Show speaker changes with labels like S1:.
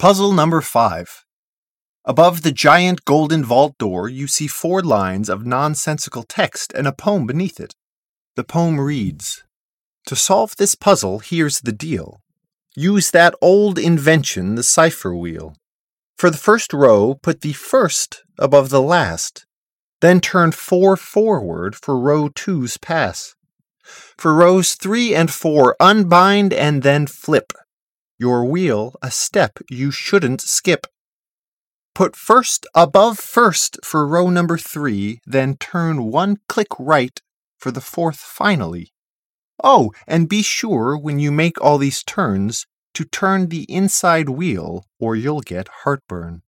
S1: Puzzle number 5. Above the giant golden vault door, you see 4 lines of nonsensical text and a poem beneath it. The poem reads, "To solve this puzzle, here's the deal. Use that old invention, the cipher wheel. For the first row, put the first above the last. Then turn 4 forward for row 2's pass. For rows 3 and 4, unbind and then flip. Your wheel a step you shouldn't skip. Put first above first for row number 3, then turn 1 click right for the 4th finally. Oh, and be sure when you make all these turns to turn the inside wheel or you'll get heartburn."